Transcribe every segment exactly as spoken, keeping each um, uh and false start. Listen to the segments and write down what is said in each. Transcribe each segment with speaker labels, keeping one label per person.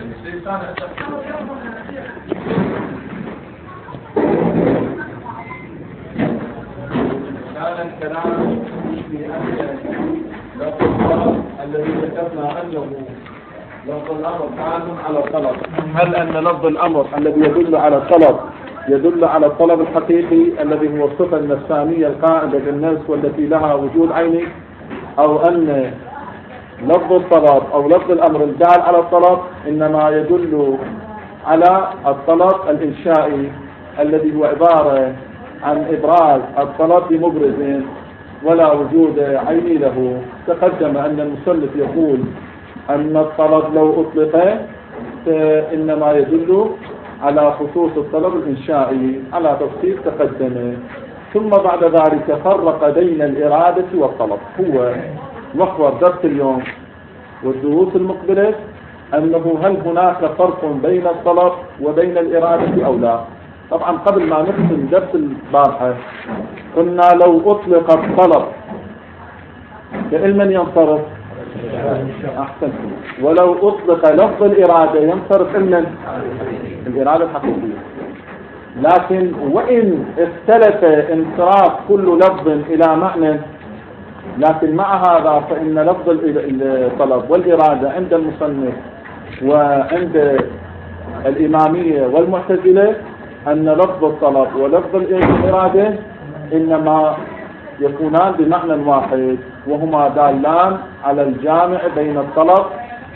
Speaker 1: كان الكلام في أن لفظ الطلب الذي ذكرنا أنه لفظ الأمر كان على الطلب. هل أن لفظ الأمر الذي يدل على الطلب يدل على الطلب الحقيقي الذي هو الصفة النفسانية القائمة بالنفس والتي لها وجود عيني، أو أن لفظ الطلب أو لفظ الأمر الدال على الطلب إنما يدل على الطلب الإنشائي الذي هو عبارة عن إبراز الطلب بمبرز ولا وجود عيني له. تقدم أن المصنف يقول أن الطلب لو أطلق إنما يدل على خصوص الطلب الإنشائي على تفصيل تقدم. ثم بعد ذلك فرق بين الإرادة والطلب. هو محور درس اليوم والدروس المقبلة أنه هل هناك فرق بين الطلب وبين الإرادة أو لا. طبعا قبل ما نختم درس البارحة قلنا لو أطلق الطلب فإلمن ينصرف؟ أحسن. ولو أطلق لفظ الإرادة ينصرف إلمن؟ الإرادة الحقيقية. لكن وإن اختلف انصراف كل لفظ إلى معنى، لكن مع هذا فإن لفظ الطلب والإرادة عند المصنف وعند الإمامية والمعتزلة أن لفظ الطلب ولفظ الإرادة إنما يكونان بمعنى واحد، وهما دالان على الجامع بين الطلب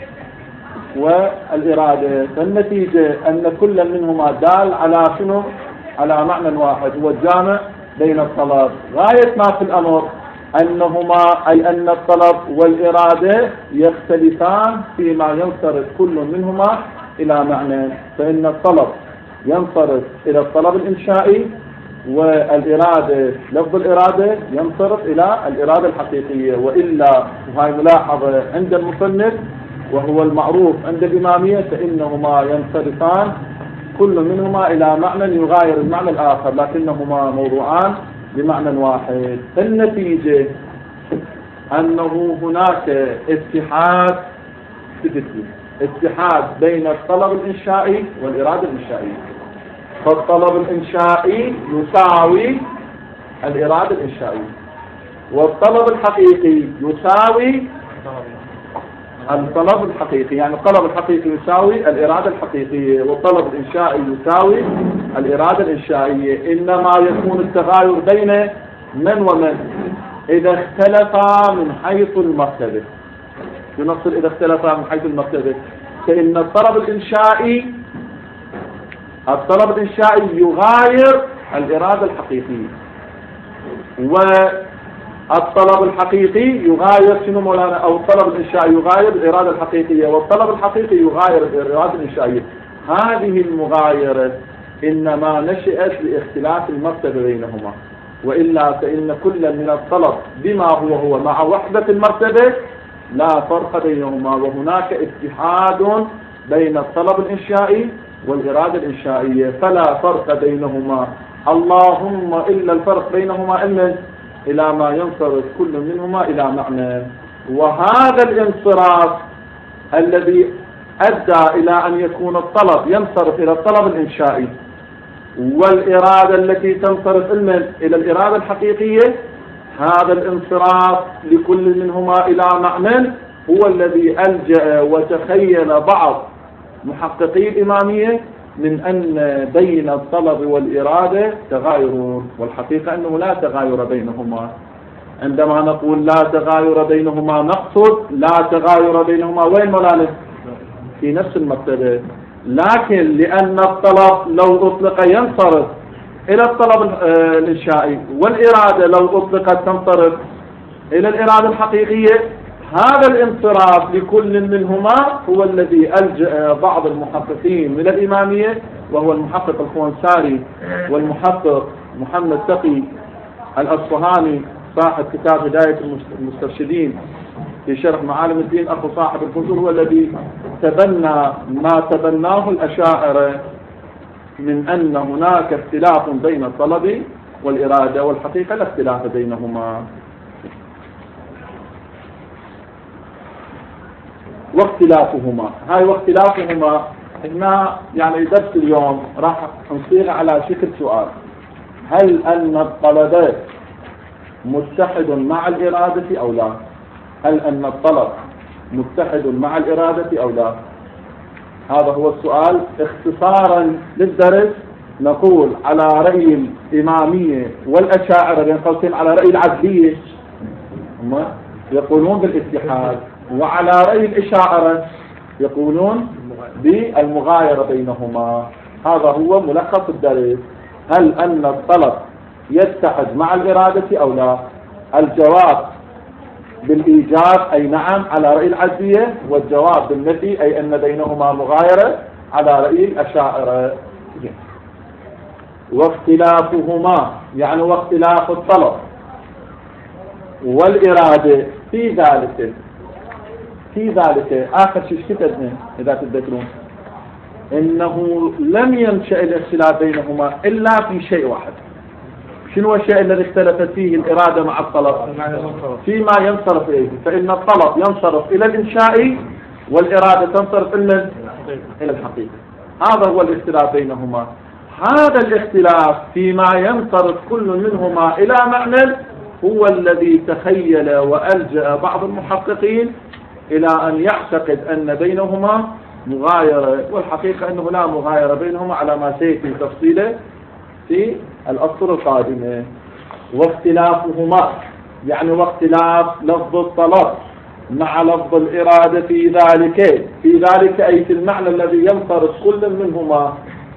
Speaker 1: والإرادة. فالنتيجة أن كل منهما دال على شنو؟ على معنى واحد هو الجامع بين الطلب. غاية ما في الأمر أنهما أي أن الطلب والإرادة يختلفان فيما ينصرف كل منهما إلى معنى. فإن الطلب ينصرف إلى الطلب الإنشائي، والإرادة لفظ الإرادة ينصرف إلى الإرادة الحقيقية. وإلا وهي ملاحظة عند المصنف وهو المعروف عند الإمامية فإنهما ينصرفان كل منهما إلى معنى يغاير المعنى الآخر، لكنهما موضوعان بمعنى واحد. النتيجة أنه هناك اتحاد اتحاد بين الطلب الإنشائي والإرادة الإنشائية. فالطلب الإنشائي يساوي الإرادة الإنشائية، والطلب الحقيقي يساوي الطلب الحقيقي، يعني الطلب الحقيقي يساوي الإرادة الحقيقية، والطلب الإنشائي يساوي الإرادة الإنشائية. إنما يكون التغاير بين من ومن إذا اختلفا من حيث المرتبة. ينصر إذا اختلفا من حيث المرتبة، فإن الطلب الإنشائي الطلب الإنشائي يغاير الإرادة الحقيقية، والطلب الحقيقي يغاير شنو مولانا؟ أو الطلب الإنشائي يغاير الإرادة الحقيقية، والطلب الحقيقي يغاير الإرادة الإنشائية. هذه المغايرة إنما نشأت لاختلاف المرتبة بينهما، وإلا فإن كل من الطلب بما هو هو مع وحدة المرتبة لا فرق بينهما، وهناك اتحاد بين الطلب الإنشائي والإرادة الإنشائية، فلا فرق بينهما. اللهم إلا الفرق بينهما إلا إلى ما ينصرف كل منهما إلى معنى. وهذا الانصراف الذي أدى إلى أن يكون الطلب ينصرف إلى الطلب الإنشائي والإرادة التي تنصرف إلى الإرادة الحقيقية، هذا الانصراف لكل منهما إلى معنى هو الذي ألجأ وتخيل بعض محققي الإمامية من أن بين الطلب والإرادة تغاير، والحقيقة أنه لا تغاير بينهما. عندما نقول لا تغاير بينهما نقصد لا تغاير بينهما وين مولانا؟ في نفس المرتبة. لكن لأن الطلب لو أطلق ينصرف إلى الطلب الإنشائي، والإرادة لو أطلقت تنصرف إلى الإرادة الحقيقية، هذا الانصراف لكل منهما هو الذي ألجأ بعض المحققين من الإمامية، وهو المحقق الخوانساري والمحقق محمد تقي الأصفهاني صاحب كتاب هداية المسترشدين في شرح معالم الدين، أخو صاحب الفصول، هو الذي تبنى ما تبناه الأشاعرة من أن هناك اختلاف بين الطلب والإرادة، والحقيقة لا اختلاف بينهما. واختلافهما. هاي واختلافهما إحنا يعني درس اليوم راح نصيغ على شكل سؤال: هل أن الطلب متحد مع الإرادة أو لا؟ هل أن الطلب متحد مع الإرادة أو لا؟ هذا هو السؤال. اختصارا للدرس نقول على رأي الإمامية والأشاعرة بين قوسين على رأي العدلية هم يقولون بالاتحاد، وعلى رأي الأشاعرة يقولون بالمغايرة بينهما. هذا هو ملخص الدرس. هل أن الطلب يتحد مع الإرادة أو لا؟ الجواب بالإيجاب أي نعم على رأي العدلية، والجواب بالنفي أي أن بينهما مغايرة على رأي الأشاعرة. واختلافهما يعني واختلاف الطلب والإرادة في ذلك في ذلك آخر شيء كتبنا إذا تتذكرون إنه لم ينشأ الاختلاف بينهما إلا في شيء واحد. شنو الشيء الذي اختلفت فيه الإرادة مع الطلب؟ فيما ينصرف إليه. فإن الطلب ينصرف إلى الإنشاء والإرادة تنصرف إلى الحقيقة. هذا هو الاختلاف بينهما. هذا الاختلاف فيما ينصرف كل منهما إلى معنى هو الذي تخيل وألجأ بعض المحققين إلى أن يعتقد أن بينهما مغايرة، والحقيقة أنه لا مغايرة بينهما على ما سيأتي تفصيله في الأسطر القادمة. واختلافهما يعني واختلاف لفظ الطلب مع لفظ الإرادة في ذلك في ذلك أي في المعنى الذي ينصرف كل منهما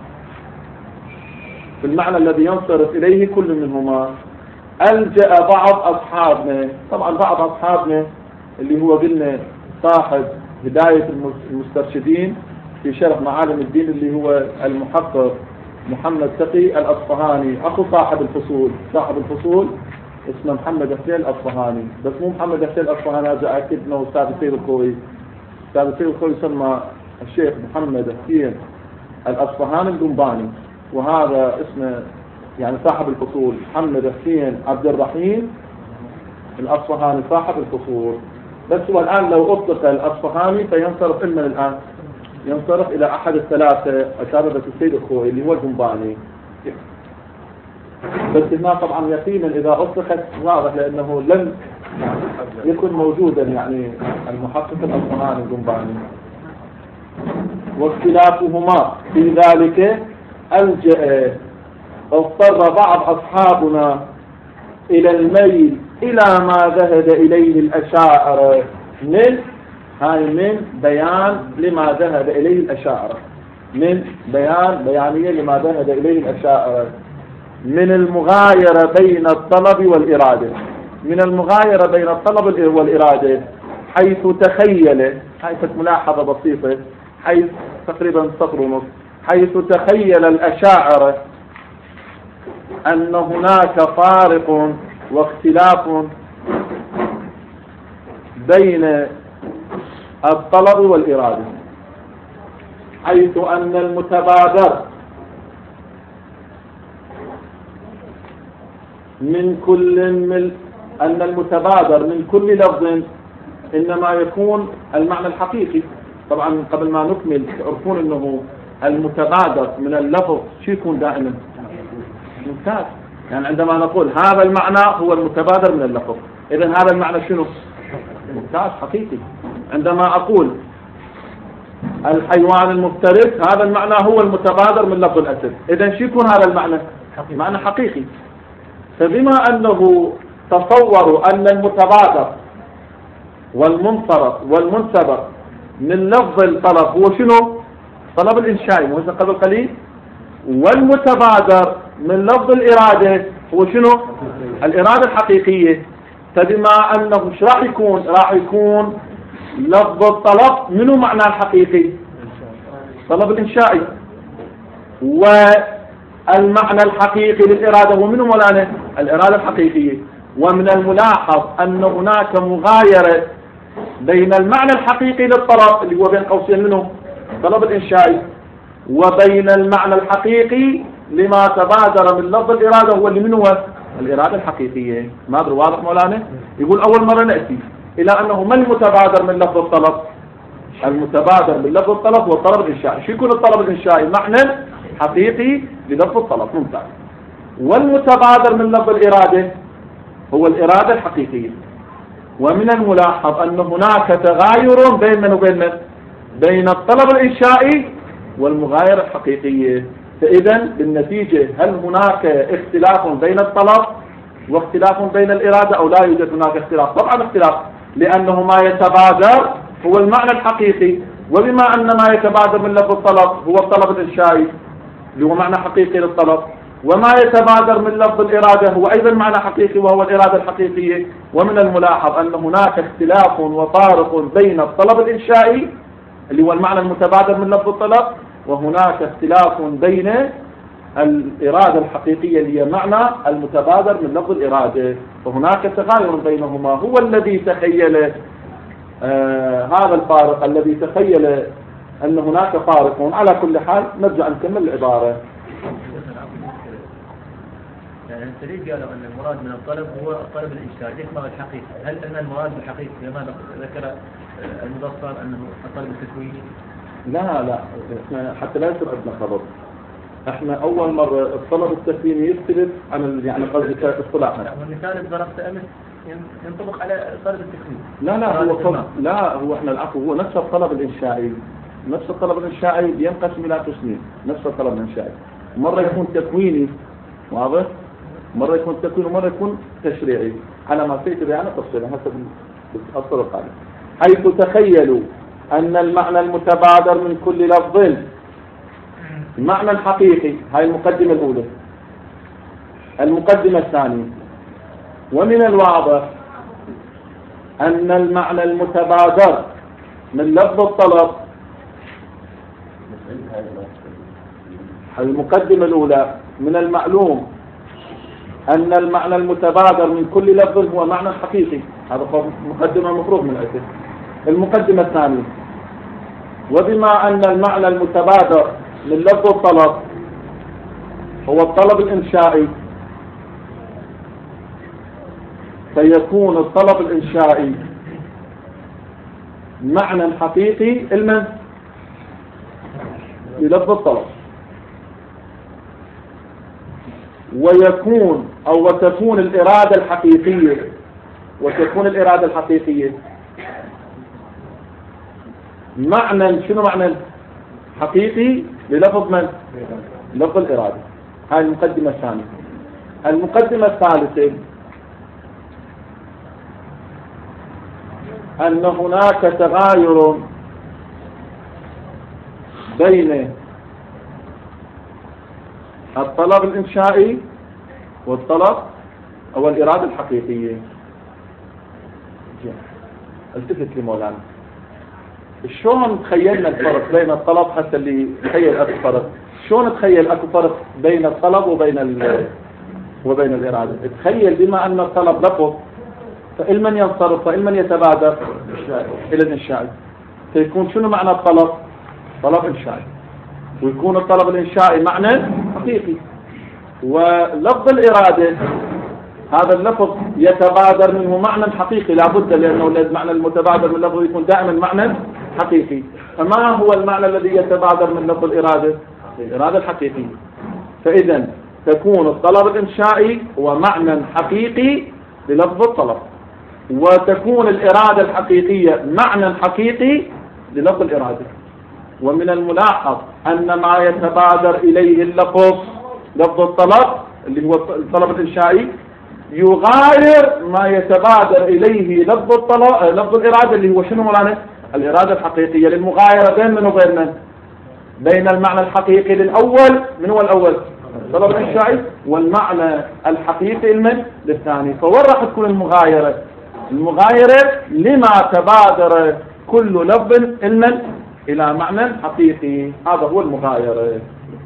Speaker 1: في المعنى الذي ينصرف إليه كل منهما. ألجأ بعض أصحابنا، طبعا بعض أصحابنا اللي هو قلنا صاحب هداية المسترشدين في شرح معالم الدين اللي هو المحقق محمد تقي الأصفهاني، أخو صاحب الفصول. صاحب الفصول اسمه محمد حسين الأصفهاني، بس مو محمد حسين الأصفهاني، هذا أكيد أنه أستاذ السيد الخوي. أستاذ السيد الخوي يسمى الشيخ محمد حسين الأصفهاني القنباني، وهذا اسمه يعني صاحب الفصول محمد حسين عبد الرحيم الأصفهاني صاحب الفصول. بس هو الآن لو أطلق الأصفهاني فينصرف إلنا الآن ينصرف إلى أحد الثلاثة أساتذة السيد الخوي اللي هو القنباني. بس هنا طبعا يقينا إذا أطلقت واضح لأنه لم يكن موجودا يعني المحقق الأصفهاني القنباني. واختلافهما في ذلك ألجأ اضطر بعض أصحابنا إلى الميل إلى ما ذهب إليه الأشاعرة من هاي من بيان لما ذهب إليه الأشاعرة من بيان بيانية لما ذهب إليه الأشاعرة من المغايرة بين الطلب والإرادة من المغايرة بين الطلب والإرادة حيث تخيل هاي ملاحظة بسيطة حيث تقريبا سطر ونص حيث تخيل الأشاعرة أن هناك فارق واختلاف بين الطلب والإرادة، حيث أن المتبادر من كل من أن المتبادر من كل لفظ إنما يكون المعنى الحقيقي. طبعا قبل ما نكمل تعرفون أنه المتبادر من اللفظ شو يكون دائما ممتاز، يعني عندما نقول هذا المعنى هو المتبادر من اللفظ، إذن هذا المعنى شنو؟ ممتاز حقيقي. عندما أقول الحيوان المفترس هذا المعنى هو المتبادر من لفظ الأسد، إذن شو يكون هذا المعنى؟ معنى حقيقي. فبما أنه تصوروا أن المتبادر والمنصرف والمنسبر من لفظ الطلب هو شنو؟ طلب الإنشائي وهذا قبل قليل، والمتبادر من لفظ الإرادة هو شنو؟ الإرادة الحقيقية. فبما أنه ايش راح يكون؟ راح يكون لفظ الطلب منه معنى الحقيقي؟ طلب الإنشائي. والمعنى الحقيقي للإرادة هو منه مولانا؟ الإرادة الحقيقية. ومن الملاحظ أن هناك مغايرة بين المعنى الحقيقي للطلب اللي هو بين قوسين منه طلب الإنشائي وبين المعنى الحقيقي لما تبادر من لفظ الإرادة هو اللي منه الإرادة الحقيقية. ما أدري واضح مولانا؟ يقول أول مرة نأتي إلى أنه ما المتبادر من لفظ الطلب؟ المتبادر من لفظ الطلب هو الطلب الإنشائي. شو يكون الطلب الإنشائي؟ معنى حقيقي للفظ الطلب. ممتاز. والمتبادر من لفظ الإرادة هو الإرادة الحقيقية. ومن الملاحظ أن هناك تغاير بين من وبين من؟ بين الطلب الإنشائي والمغايرة الحقيقية. فإذا بالنتيجة هل هناك اختلاف بين الطلب واختلاف بين الإرادة أو لا يوجد هناك اختلاف؟ طبعا اختلاف، لأنه ما يتبادر هو المعنى الحقيقي، وبما أن ما يتبادر من لفظ الطلب هو الطلب الإنشائي اللي هو معنى حقيقي للطلب، وما يتبادر من لفظ الإرادة هو أيضا معنى حقيقي وهو الإرادة الحقيقية. ومن الملاحظ أن هناك اختلاف وفارق بين الطلب الإنشائي اللي هو المعنى المتبادر من لفظ الطلب، وهناك اختلاف بين الإرادة الحقيقية اللي هي معنى المتبادر من لفظ الإرادة، فهناك تغاير بينهما. هو الذي تخيل آه هذا الفارق، الذي تخيل أن هناك فارق. على كل حال نرجع نكمل العبارة.
Speaker 2: يعني السريج قالوا أن المراد من الطلب هو الطلب الإنشائي، ليس ما الحقيقي. هل أن المراد بالحقيقي كما ذكر المبصر أنه الطلب التكويني؟
Speaker 1: لا لا، احنا حتى لا يصير عندنا خبر. احنا أول مرة الطلب التكويني يختلف عن يعني قصدك اصطلاحنا.
Speaker 2: والمثال اللي ضربت أمس ينطبق على الطلب التكويني.
Speaker 1: لا لا هو طلب، لا هو احنا العفو هو نفس الطلب الإنشائي. نفس الطلب الإنشائي ينقسم إلى قسمين. نفس الطلب الإنشائي مرة يكون تكويني واضح، مرة يكون تكويني ومرة يكون تشريعي، على ما سيأتي بيانه تفصيلا حسب الأصل القادم. حيث تخيلوا أن المعنى المتبادر من كل لفظ المعنى الحقيقي. هاي المقدمة الأولى. المقدمة الثانية: ومن الواضح أن المعنى المتبادر من لفظ الطلب. المقدمة الأولى: من المعلوم أن المعنى المتبادر من كل لفظ هو معنى حقيقي. هذا مقدمة مفروغ من الأسف. المقدمة الثانية: وبما أن المعنى المتبادر من لفظ الطلب هو الطلب الإنشائي، فيكون الطلب الإنشائي معنى حقيقي المن للفظ الطلب، ويكون أو وتكون الإرادة الحقيقية وتكون الإرادة الحقيقية معنى شنو معنى حقيقي للفظ من؟ لفظ الإرادة. هاي المقدمة الثانية. المقدمة الثالثة: أن هناك تغاير بين الطلب الإنشائي والطلب أو الإرادة الحقيقية. التفت لي مولانا، شلون تخيلنا الفرق بين الطلب حتى اللي تخيل أكو فرق؟ شلون تخيل أكو فرق بين الطلب وبين ال وبين الإرادة؟ تخيل بما أن الطلب لفظ فإلمن ينصرف فإلمن يتبادر إلى الإنشائي، فيكون شنو معنى الطلب؟ طلب إنشائي، ويكون الطلب الإنشائي معنى حقيقي. ولفظ الإرادة هذا اللفظ يتبادر منه معنى حقيقي لابد، لأنه المعنى المتبادر من لفظه يكون دائما معنى حقيقي. فما هو المعنى الذي يتبادر من لفظ الإرادة؟ الإرادة الحقيقية. فإذا تكون الطلب الإنشائي هو معنى حقيقي للفظ الطلب، وتكون الإرادة الحقيقية معنى حقيقي للفظ الإرادة. ومن الملاحظ أن ما يتبادر إليه اللفظ لفظ الطلب اللي هو الطلب الإنشائي يغاير ما يتبادر إليه لفظ الطلب لفظ الإرادة اللي هو شنو مولانا؟ الإرادة الحقيقية. للمغايرة بين من وبين من؟ بين المعنى الحقيقي للأول، من هو الأول؟ الطلب الإنشائي، والمعنى الحقيقي المن للثاني. فوين راح تكون المغايرة؟ المغايرة لما تبادر كل لفظ المن إلى معنى حقيقي، هذا هو المغايرة.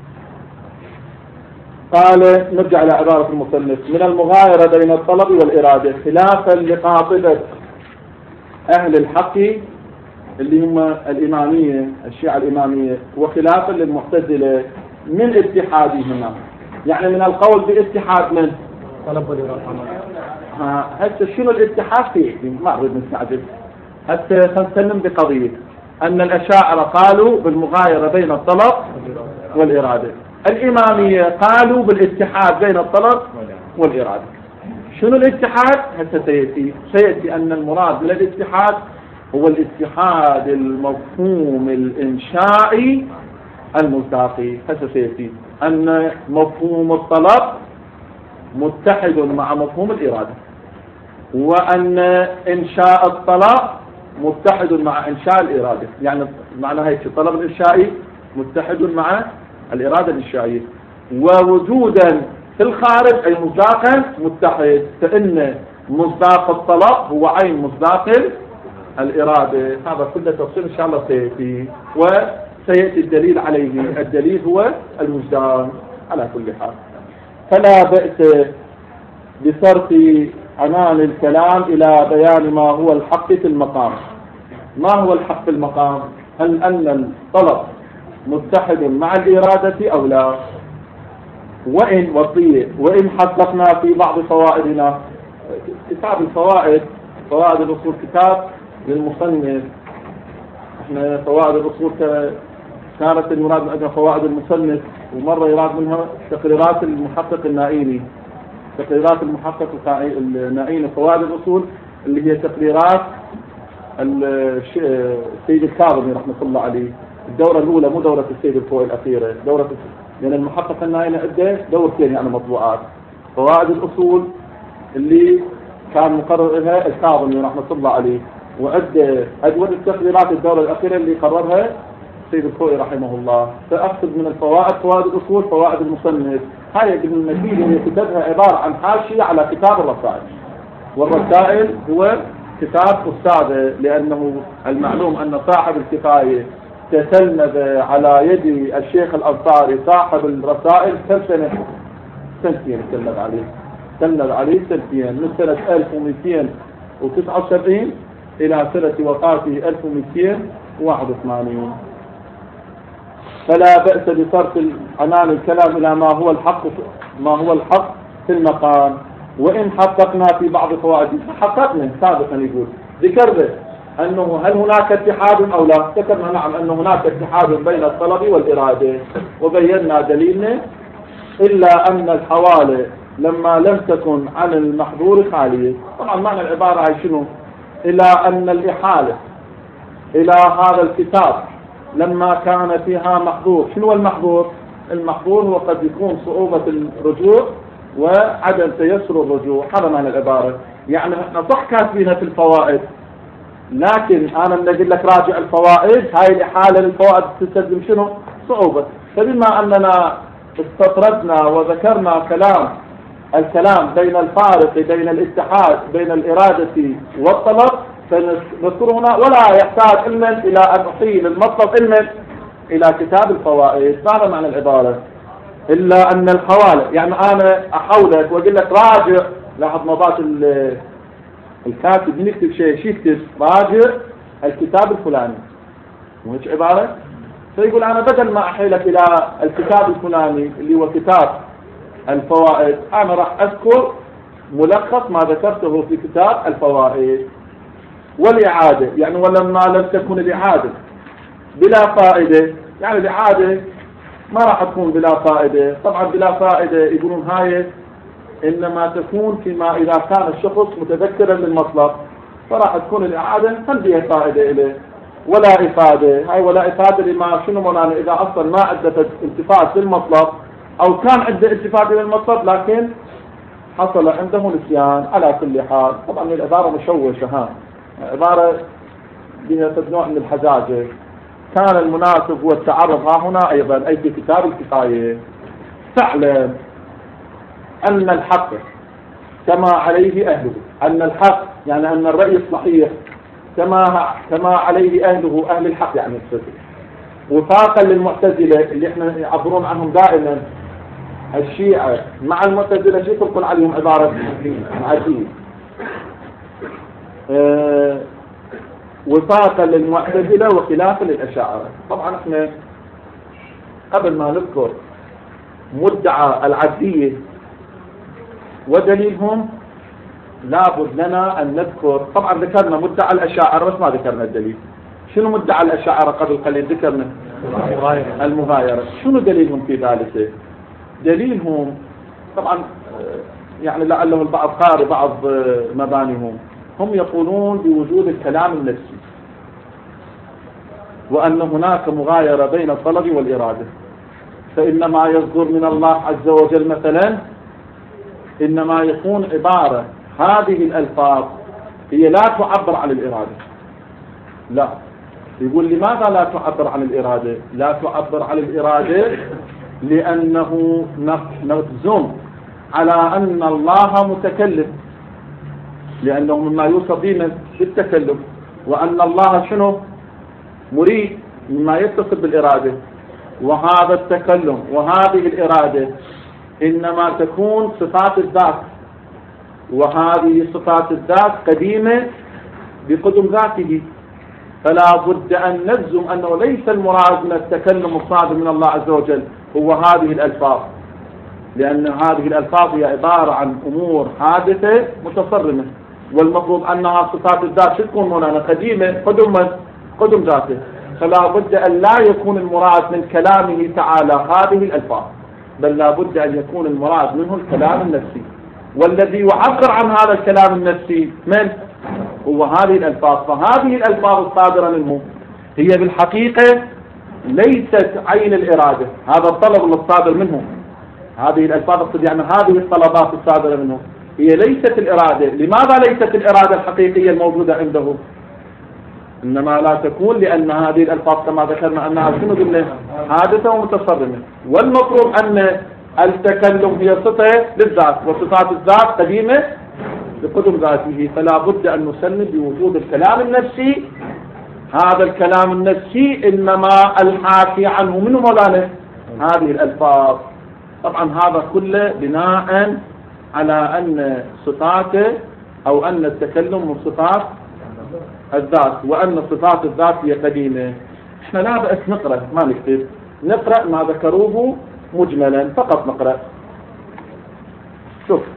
Speaker 1: قال نرجع إلى عبارة المصنف: من المغايرة بين الطلب والإرادة خلافا لقاطبة أهل الحق اللي هم الإمامية الشيعة الإمامية، وخلافا للمعتزلة من اتحادهما. يعني من القول باتحاد من
Speaker 2: طلب والإرادة.
Speaker 1: ها هسه شنو الاتحاد فيه؟ ما أريد نستعجل، هسه خلينا نسلم بقضية. أن الأشاعرة قالوا بالمغايرة بين الطلب والإرادة، الإمامية قالوا بالاتحاد بين الطلب والإرادة. شنو الاتحاد؟ هسه سيأتي سيأتي أن المراد بالاتحاد هو الاتحاد المفهوم الإنشائي الملتقي. هسه سيأتي أن مفهوم الطلب متحد مع مفهوم الإرادة، وأن إنشاء الطلب متحد مع إنشاء الإرادة. يعني معنى هيك الطلب الإنشائي متحد مع الإرادة الإنشائية، ووجودا في الخارج أي مصداقا متحد، فإن مصداق الطلب هو عين مصداق الإرادة. هذا كله تفصيل إن شاء الله سيأتي، وسيأتي الدليل عليه. الدليل هو الوجدان على كل حال. فلا بأس بصرف عنان الكلام إلى بيان ما هو الحق في المقام. ما هو الحق في المقام؟ هل أن الطلب متحد مع الإرادة أو لا؟ وإن وصية وإن حققنا في بعض فوائدنا، كتاب الفوائد فوائد الأصول كتاب للمصنف. احنا فوائد الأصول كانت المراد من أجل فوائد المصنف، ومرة يراد منها تقريرات المحقق النائيني. تقريرات المحقق النائيني فوائد الأصول اللي هي تقريرات السيد الكاظمي رحمة الله عليه، الدورة الأولى مو دورة السيد الفوائي الأخيرة، دورة لأن يعني المحقق النائيني عنده دورتين يعني مطبوعات. فوائد الأصول اللي كان مقرر لها الكاظمي رحمة الله عليه، وعد أجود التقريرات الدورة الأخيرة اللي قررها السيد الفوائي رحمه الله. فأقصد من الفوائد فوائد الأصول فوائد المصنف. هاي النتيجة اللي كتبها عبارة عن حاشية على كتاب الرسائل، والرسائل هو كتاب أستاذه، لأنه المعلوم أن صاحب الكفاية تتلمذ على يد الشيخ الأنصاري صاحب الرسائل كم سنة؟ سنتين تلمذ عليه تلمذ عليه سنتين، من سنة ألف ومئتين وتسعة وسبعين إلى سنة وفاته ألف ومئتين وواحد وثمانين. فلا بأس بصرف عنان الكلام إلى ما هو الحق ما هو الحق في المقام. وإن حققنا في بعض فوائد، حققنا سابقا يقول ذكرنا أنه هل هناك اتحاد أو لا؟ ذكرنا نعم أن هناك اتحاد بين الطلب والإرادة، وبينا دليلنا إلا أن الحوالة لما لم تكن عن المحظور خالية. طبعا معنى العبارة هاي شنو؟ إلى أن الإحالة إلى هذا الكتاب لما كان فيها محظور. شنو المحظور؟ المحظور هو قد يكون صعوبة الرجوع وعدم تيسر الرجوع. هذا معنى العبارة. يعني احنا صح كاتبينها في الفوائد، لكن انا بدي اقول لك راجع الفوائد، هاي الإحالة للفوائد تستلزم شنو؟ صعوبة. فبما اننا استطردنا وذكرنا كلام الكلام بين الفارق بين الاتحاد بين الإرادة والطلب، فنذكر هنا ولا يحتاج علما إلى أن أحيل المطلب علما إلى كتاب الفوائد. هذا معنى العبارة. إلا أن الحوالة، يعني أنا أحولك وأقول لك راجع، لاحظ مضات الكاتب يكتب شيء شو يكتب؟ راجع الكتاب الفلاني، مو هيك عبارة؟ فيقول أنا بدل ما أحيلك إلى الكتاب الفلاني اللي هو كتاب الفوائد، أنا راح أذكر ملخص ما ذكرته في كتاب الفوائد. والإعادة، يعني ولما لم تكن الإعادة بلا فائدة، يعني الإعادة ما راح تكون بلا فائدة. طبعا بلا فائدة يقولون هاي إنما تكون فيما إذا كان الشخص متذكرا للمطلب، فراح تكون الإعادة هل بها فائدة إليه ولا إفادة. هاي ولا إفادة لما شنو مولانا؟ إذا أصلا ما عنده التفات للمطلب أو كان عنده التفات للمطلب لكن حصل عنده نسيان. على كل حال طبعا العبارة مشوشة، ها عبارة بها نوع من الحجاجة. كان المناسب هو التعرض ها هنا أيضا أي في كتاب الكفاية. تعلم أن الحق كما عليه أهله، أن الحق يعني أن الرأي الصحيح كما كما عليه أهله أهل الحق، يعني الصدق، وفاقا للمعتزلة اللي احنا يعبرون عنهم دائما الشيعة مع المعتزلة شيء تقول عليهم عبارة عجيب. أه وفاقا للمعتزلة وخلافا للأشاعرة. طبعا احنا قبل ما نذكر مدعى العدية ودليلهم لابد لنا أن نذكر، طبعا ذكرنا مدعى الأشاعرة بس ما ذكرنا الدليل. شنو مدعى الأشاعرة قبل قليل ذكرنا المغايرة. شنو دليلهم في ذلك؟ دليلهم طبعا يعني لعله البعض قارئ بعض مبانيهم، هم يقولون بوجود الكلام النفسي، وأن هناك مغايرة بين الطلب والإرادة، فإنما يصدر من الله عز وجل مثلا إنما يكون عبارة هذه الألفاظ هي لا تعبر عن الإرادة. لا، يقول لماذا لا تعبر عن الإرادة؟ لا تعبر عن الإرادة لأنه نجزم على أن الله متكلم، لأنه مما يوصف به بالتكلم، وأن الله شنو مريد مما يتصل بالإرادة، وهذا التكلم وهذه الإرادة إنما تكون صفات الذات، وهذه صفات الذات قديمة بقدم ذاته، فلا بد أن نجزم أنه ليس المراد من التكلم الصادر من الله عز وجل هو هذه الألفاظ، لأن هذه الألفاظ هي عبارة عن أمور حادثة متصرمة، والمفروض أنها صفات الذات تكون مولانا قديمة قدم قدم ذاته، فلا بد أن لا يكون المراد من كلامه تعالى هذه الألفاظ، بل لا بد أن يكون المراد منه الكلام النفسي، والذي يعبر عن هذا الكلام النفسي من هو هذه الألفاظ. فهذه الألفاظ الصادرة منه هي بالحقيقة ليست عين الإرادة، هذا الطلب الصادر منه، هذه الألفاظ يعني هذه الطلبات الصادرة منه هي ليست الإرادة. لماذا ليست الإرادة الحقيقية الموجودة عنده؟ إنما لا تكون لأن هذه الألفاظ كما ذكرنا أنها شنو قلنا حادثة ومتصرمة، والمفروض أن التكلم هي صفة للذات، وصفات الذات قديمة بقدم ذاته، فلا بد أن نسلم بوجود الكلام النفسي. هذا الكلام النفسي إنما الحاكي عنه منه مولانا هذه الألفاظ. طبعا هذا كله بناء على أن صفاته أو أن التكلم من صفات الذات، وأن صفات الذات هي قديمة. احنا لا بأس نقرأ، ما نكتب، نقرأ ما ذكروه مجملا فقط نقرأ. شوف،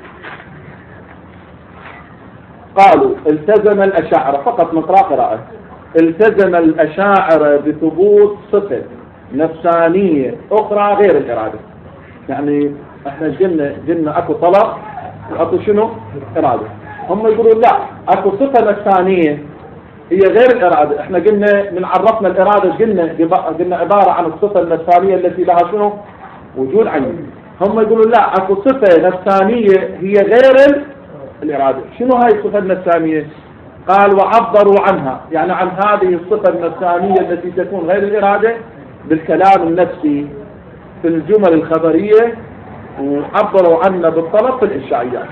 Speaker 1: قالوا التزم الأشاعرة، فقط نقرأ قراءة. التزم الأشاعرة بثبوت صفة نفسانية أخرى غير الإرادة. يعني احنا قلنا قلنا اكو طلب واكو شنو إرادة، هم يقولوا لا اكو صفة نفسانية هي غير الإرادة. احنا قلنا من عرفنا الإرادة قلنا قلنا عبارة عن الصفة النفسانية التي لها شنو وجود عيني. هم يقولوا لا اكو صفة نفسانية هي غير الإرادة. شنو هاي الصفة النفسانية؟ قال وعبروا عنها، يعني عن هذه الصفة النفسانية التي تكون غير الإرادة بالكلام النفسي في الجمل الخبرية، وعبروا عنها بالطلب في الإنشائيات.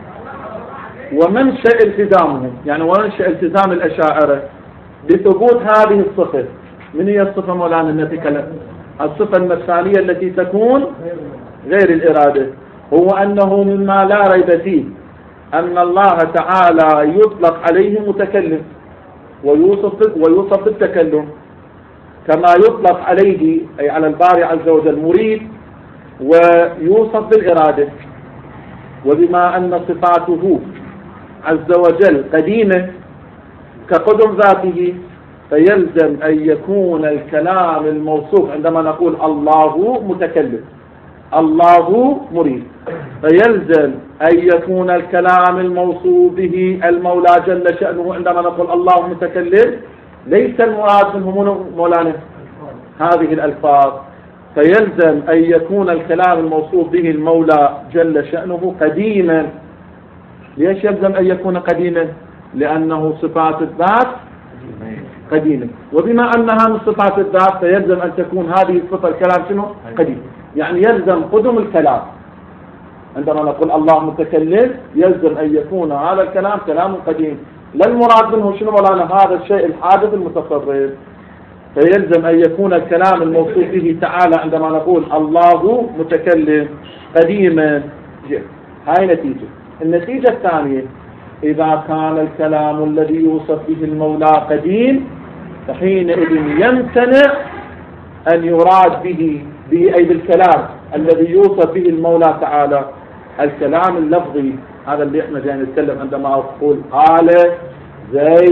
Speaker 1: ومنشأ التزامهم، يعني ومنشأ التزام الأشاعرة بثبوت هذه الصفة. من هي الصفة مولانا التي كلام؟ الصفة النفسانية التي تكون غير الإرادة، هو أنه مما لا ريب فيه أن الله تعالى يطلق عليه متكلم ويوصف ويوصف بالتكلم، كما يطلق عليه أي على الباري عز وجل مريد ويوصف بالإرادة. وبما أن صفاته عز وجل قديمة كقدم ذاته، فيلزم أن يكون الكلام الموصوف عندما نقول الله متكلم الله مريد، فيلزم أن يكون الكلام الموصوف به المولى جل شأنه عندما نقول الله متكلم ليس المراد منه مولانا هذه الألفاظ، فيلزم أن يكون الكلام الموصوف به المولى جل شأنه قديما. ليش يلزم أن يكون قديما؟ لأنه صفات الذات قديمة، وبما أنها من صفات الذات فيلزم أن تكون هذه الصفة الكلام شنو قديم. يعني يلزم قدم الكلام عندما نقول الله متكلم، يلزم أن يكون هذا الكلام كلام قديم، لا المراد منه شنو مولانا هذا الشيء الحادث المتصرف. فيلزم أن يكون الكلام الموصوف به تعالى عندما نقول الله متكلم قديما. هاي نتيجة. النتيجة الثانية، إذا كان الكلام الذي يوصف به المولى قديم فحينئذ يمتنع أن يراد به به أي بالكلام الذي يوصف به المولى تعالى الكلام اللفظي. هذا اللي احنا جاي نتكلم عندما أقول قال زيد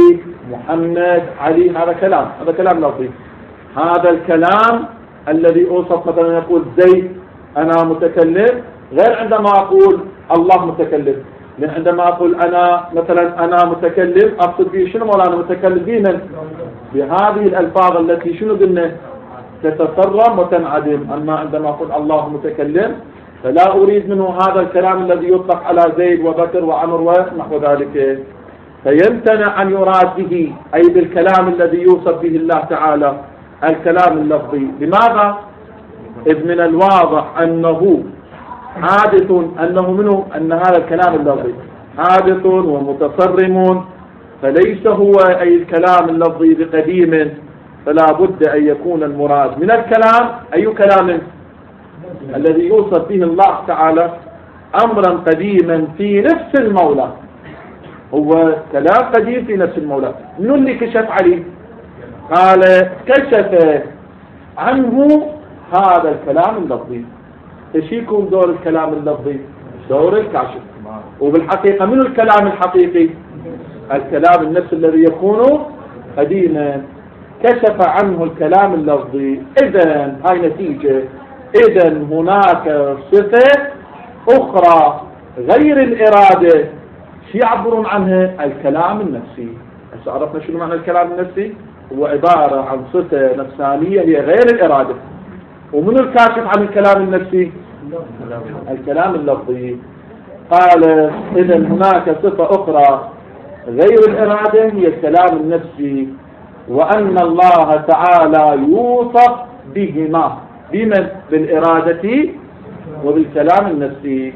Speaker 1: محمد علي، هذا كلام، هذا كلام لفظي. هذا الكلام الذي أوصف مثلا يقول زيد أنا متكلم، غير عندما أقول الله متكلم. لأن عندما أقول أنا مثلا أنا متكلم أقصد به شنو مولانا؟ متكلم به بهذه الألفاظ التي شنو قلنا تتسرم وتنعدم. أما عندما أقول الله متكلم فلا أريد منه هذا الكلام الذي يطلق على زيد وبكر وعمر ونحو ذلك، فيمتنع أن يراد به أي بالكلام الذي يوصف به الله تعالى الكلام اللفظي. لماذا؟ إذ من الواضح أنه حادث، أنه منه أن هذا الكلام اللفظي حادث ومتصرم، فليس هو أي الكلام اللفظي بقديم، فلا بد أن يكون المراد من الكلام أي كلام الذي يوصف به الله تعالى أمرا قديما في نفس المولى. هو كلام قديم في نفس المولى. من اللي كشف عليه؟ قال كشف عنه هذا الكلام اللفظي. ايش يكون دور الكلام اللفظي؟ دور الكاشف. وبالحقيقة من الكلام الحقيقي؟ الكلام النفس الذي يكون قديما. كشف عنه الكلام اللفظي. إذن هاي نتيجة. إذن هناك صفة أخرى غير الإرادة شو يعبرون عنها؟ الكلام النفسي. هسه عرفنا شنو معنى الكلام النفسي؟ هو عبارة عن صفة نفسانية هي غير الإرادة. ومن الكاشف عن الكلام النفسي؟ الكلام اللفظي. قال إذن هناك صفة أخرى غير الإرادة هي الكلام النفسي، وأن الله تعالى يوصف بهما. بمن؟ بالإرادة وبالكلام النفسي.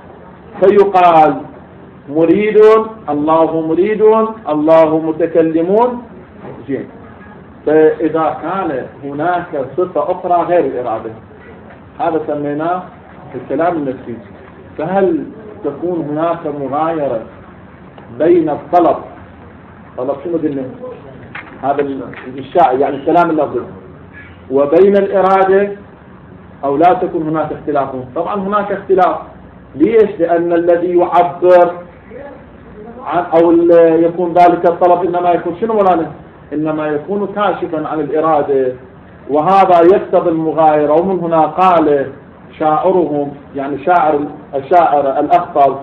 Speaker 1: فيقال مريد، الله مريد، الله متكلمون. جين. فإذا كان هناك صفة أخرى غير الإرادة هذا سميناه الكلام النفسي. فهل تكون هناك مغايرة بين الطلب، طلب شنو قلنا؟ هذا الشائع يعني الكلام اللفظي، وبين الإرادة، أو لا تكون هناك اختلاف؟ طبعا هناك اختلاف. ليش؟ لأن الذي يعبر عن أو يكون ذلك الطلب إنما يكون شنو مولانا؟ إنما يكون كاشفا عن الإرادة، وهذا يقتضي المغايرة. ومن هنا قال شاعرهم يعني شاعر الشاعر الأخطل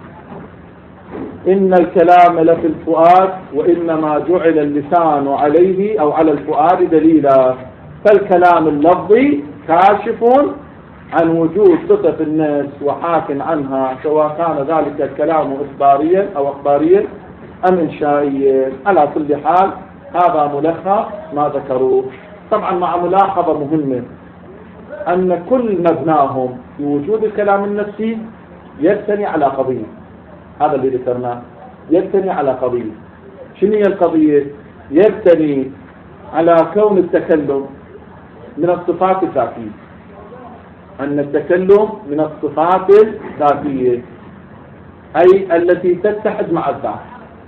Speaker 1: إن الكلام لفي الفؤاد وإنما جعل اللسان عليه أو على الفؤاد دليلا. فالكلام اللفظي كاشف عن وجود صفة الناس وحاك عنها، سواء كان ذلك الكلام إخباريا أو أخباريا أم إنشائيا. على كل حال هذا ملخص ما ذكروه. طبعا مع ملاحظة مهمة أن كل مبناهم في وجود الكلام النفسي يبتني على قضية. هذا اللي ذكرناه يبتني على قضية. شنو هي القضية؟ يبتني على كون التكلم من الصفات الذاتية، أن التكلم من الصفات الذاتية أي التي تتحد مع الذات،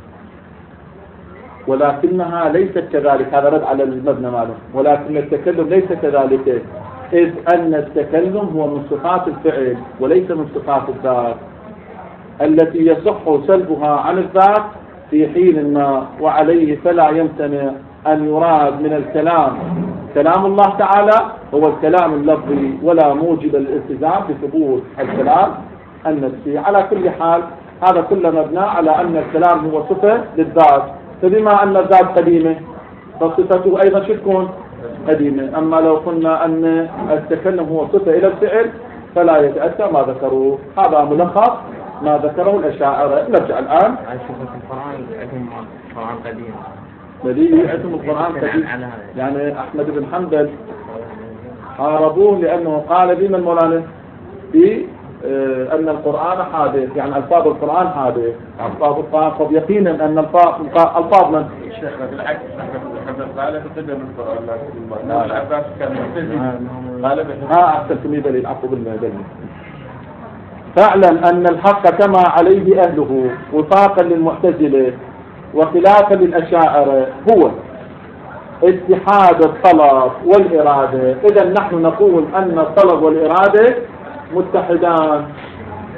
Speaker 1: ولكنها ليست كذلك. هذا رد على المبنى ماله. ولكن التكلم ليس كذلك، إذ أن التكلم هو من صفات الفعل وليس من صفات الذات التي يصح سلبها عن الذات في حين ما، وعليه فلا يمتنع أن يراد من الكلام كلام الله تعالى هو الكلام اللفظي، ولا موجب الالتزام بثبوت الكلام النفسي. على كل حال هذا كله مبنى على أن الكلام هو صفة للذات، فبما أن الذات قديمة فصفته أيضا شكون قديمة. أما لو قلنا أن التكلم هو صفة إلى الفعل فلا يتأتى ما ذكروه. هذا ملخص ما ذكره الأشاعرة. نرجع الآن.
Speaker 2: القرآن عندهم قرآن قديم.
Speaker 1: الذي عندهم القرآن قديم يعني أحمد بن حنبل حاربوه لأنه قال بمن مولانا في آه أن القرآن حادث، يعني ألفاظ القرآن حادث. ألفاظ القرآن قد يقينا أن ألفاظ ألفاظ من
Speaker 3: بالعكس قال بقدم القرآن العباس كان قال
Speaker 1: ها أحسن تمييز للعفو بالمدني. فاعلم أن الحق كما عليه أهله وفاقا للمعتزلة وخلافا للأشاعرة هو اتحاد الطلب والإرادة. إذا نحن نقول أن الطلب والإرادة متحدان.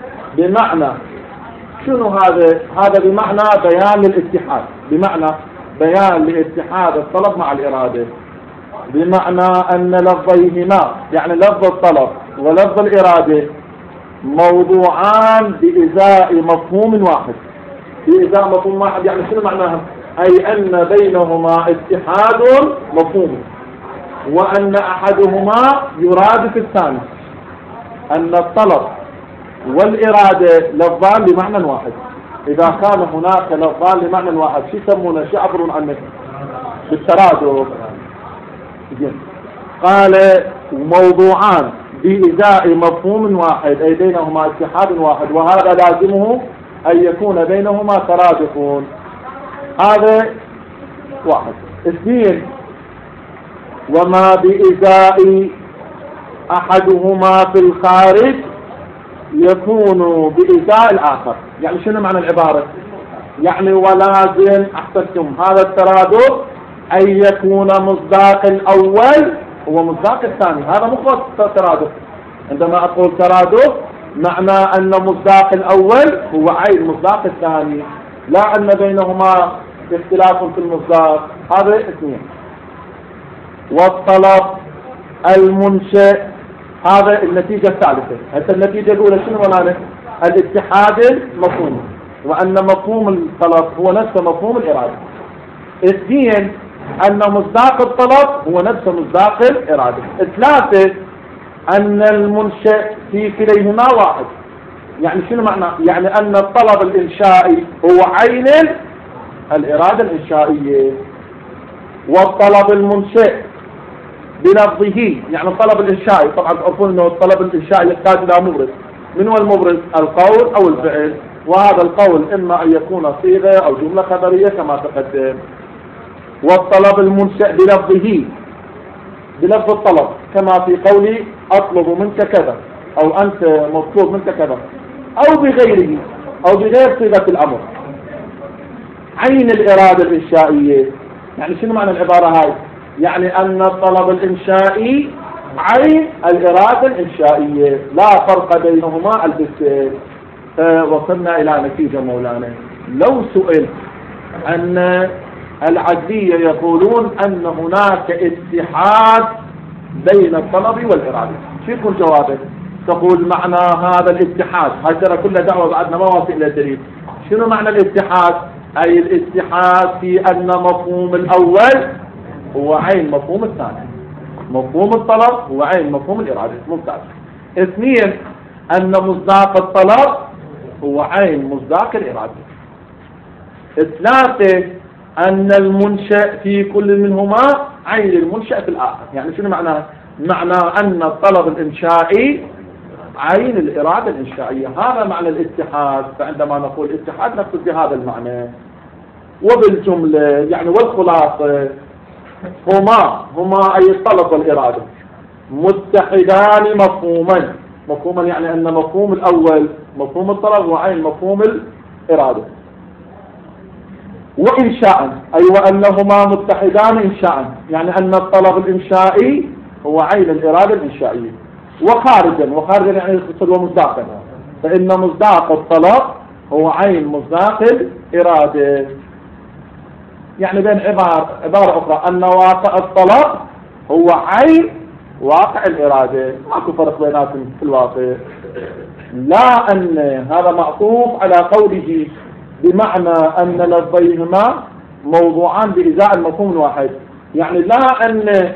Speaker 1: بمعنى شنو هذا؟ هذا بمعنى بيان الاتحاد، بمعنى بيان لاتحاد الطلب مع الإرادة، بمعنى أن لفظيهما يعني لفظ الطلب ولفظ الإرادة موضوعان بإزاء مفهوم واحد. بإزاء مفهوم واحد يعني شنو معناها؟ أي أن بينهما اتحاد مفهوم، وأن أحدهما يراد في الثاني، أن الطلب والإرادة لفظان لمعنى واحد. إذا كان هناك لفظان لمعنى واحد شو يسمونه؟ شو يعبرون عنه؟ بالترادف. قال موضوعان بإزاء مفهوم واحد أي بينهما اتحاد واحد، وهذا لازمه أن يكون بينهما ترادف. هذا واحد. اثنين، وما بإزاء أحدهما في الخارج يكون بإزاء الآخر. يعني شنو معنى العبارة؟ يعني ولازم أحسنتم هذا الترادف أن يكون مصداق الأول هو مصداق الثاني. هذا مو ترادف. عندما أقول ترادف معنى أن مصداق الأول هو عين مصداق الثاني، لا أن بينهما اختلاف في المصداق. هذا اثنين. والطلب المنشئ هذا النتيجة الثالثة. هسه النتيجة الأولى شنو معناه؟ الاتحاد المفهوم، وأن مفهوم الطلب هو نفس مفهوم الإرادة. اثنين، أن مصداق الطلب هو نفس مصداق الإرادة. ثلاثة، أن المنشئ في كليهما واحد. يعني شنو معنى؟ يعني أن الطلب الإنشائي هو عين الإرادة الإنشائية، والطلب المنشئ بلفظه يعني الطلب الإنشائي. طبعا تعرفون أنه الطلب الإنشائي يحتاج إلى مبرز. من هو المبرز؟ القول أو الفعل، وهذا القول إما أن يكون صيغة أو جملة خبرية كما تقدم. والطلب المنشئ بلفظه بلفظ الطلب كما في قولي أطلب منك كذا، أو أنت مطلوب منك كذا، أو بغيره أو بغير صيغة الأمر. عين الإرادة الإنشائية يعني شنو معنى العبارة هاي؟ يعني أن الطلب الإنشائي عين الإرادة الإنشائية، لا فرق بينهما البسين. وصلنا إلى نتيجة مولانا. لو سئل أن العدلية يقولون أن هناك اتحاد بين الطلب والإرادة، شو يكون جوابك؟ تقول معنى هذا الاتحاد، هاي ترى كلها دعوة بعدنا ما واصل إلى دليل. شنو معنى الاتحاد؟ أي الاتحاد في أن مفهوم الأول هو عين مفهوم الثاني، مفهوم الطلب هو عين مفهوم الإرادة. ممتاز. اثنين، أن مصداق الطلب هو عين مصداق الإرادة. ثلاثة، أن المنشأ في كل منهما عين المنشأ في الآخر. يعني شنو معناه؟ معنى أن الطلب الإنشائي عين الإرادة الإنشائية. هذا معنى الاتحاد. فعندما نقول اتحاد نقصد بهذا المعنى. وبالجملة يعني والخلاصة هما هما أي الطلب والإرادة متحدان مفهوما. مفهوما يعني أن مفهوم الأول مفهوم الطلب وعين مفهوم الإرادة. وإنشاء أي وأنهما متحدان إنشاء، يعني أن الطلب الإنشائي هو عين الإرادة الإنشائية. وخارجا وخارجا يعني يقصد ومصداقا، فإن مصداق الطلب هو عين مصداق الإرادة. يعني بين عبارة عبارة أخرى أن واقع الطلب هو عين واقع الإرادة. ماكو فرق بيناتهم في الواقع. لا أن هذا معطوف على قوله بمعنى أن لفظيهما موضوعان بإزاء المفهوم الواحد. يعني لا أن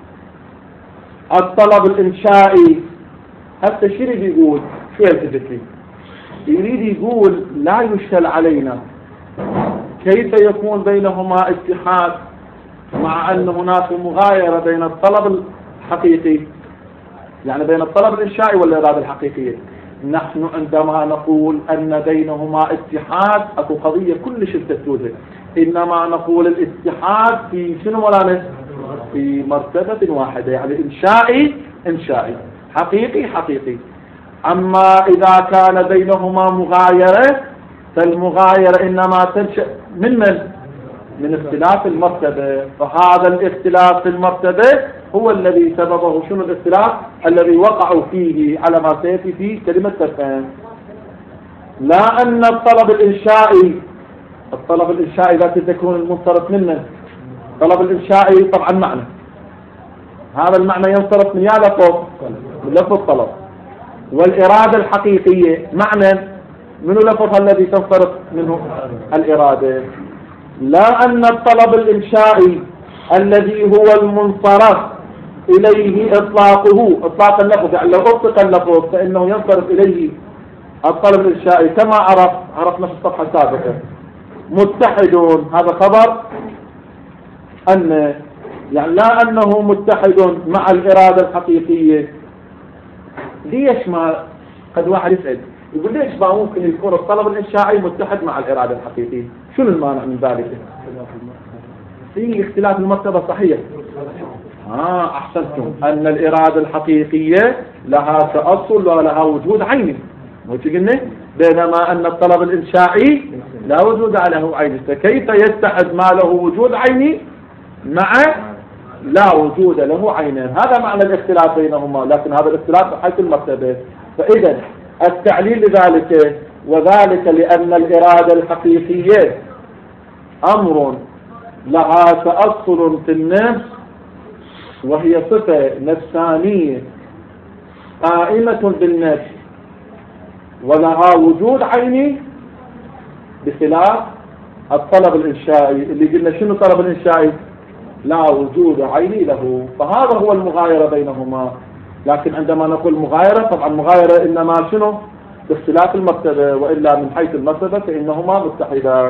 Speaker 1: الطلب الإنشائي حتى شو يريد يقول؟ شو يلتفت لي؟ يريد يقول لا يشكل علينا كيف يكون بينهما اتحاد مع أن هناك مغايرة بين الطلب الحقيقي، يعني بين الطلب الإنشائي والإرادة الحقيقية. نحن عندما نقول أن بينهما اتحاد أكو قضية كل شيء تتوزن، إنما نقول الاتحاد في شنو مولانا؟ في مرتبة واحدة، يعني إنشائي إنشائي حقيقي حقيقي. أما إذا كان بينهما مغايرة فالمغايرة إنما تنشأ من من؟ من اختلاف المرتبة. فهذا الاختلاف في المرتبة هو الذي سببه شنو الاختلاف الذي وقعوا فيه على ما سيأتي في كلمة تفهم. لا أن الطلب الإنشائي الطلب الإنشائي لا تكون المنصرف منه. الطلب الإنشائي طبعا معنى، هذا المعنى ينصرف من يا لفظ من لفظ الطلب. والإرادة الحقيقية معنى منه لفظ الذي تنصرف منه الإرادة. لا أن الطلب الإنشائي الذي هو المنصرف إليه إطلاقه، إطلاق اللفظ، يعني لو أطلق اللفظ فإنه ينصرف إليه الطلب الإنشائي كما عرف عرفنا في الصفحة السابقة. متحد هذا خبر أن، يعني لا أنه متحد مع الإرادة الحقيقية. ليش ما قد واحد يسأل يقول ليش ما ممكن يكون الطلب الإنشائي متحد مع الإرادة الحقيقية؟ شنو المانع من ذلك؟ في اختلاف المرتبة صحيح. آه أحسنتم، أن الإرادة الحقيقية لها تأصل ولها وجود عيني، مو قلنا؟ بينما أن الطلب الإنشائي لا وجود له عيني، فكيف يتحد ما له وجود عيني مع لا وجود له عينين؟ هذا معنى الاختلاف بينهما، لكن هذا الاختلاف بحيث المرتبة. فإذا التعليل لذلك، وذلك لأن الإرادة الحقيقية أمر لها تأصل في النفس، وهي صفة نفسانية قائمة بالنفس ولها وجود عيني، بخلاف الطلب الإنشائي اللي قلنا شنو الطلب الإنشائي؟ لا وجود عيني له. فهذا هو المغايرة بينهما. لكن عندما نقول مغايرة، طبعا مغايرة إنما شنو؟ باختلاف المرتبة، وإلا من حيث المرتبة فإنهما متحدان.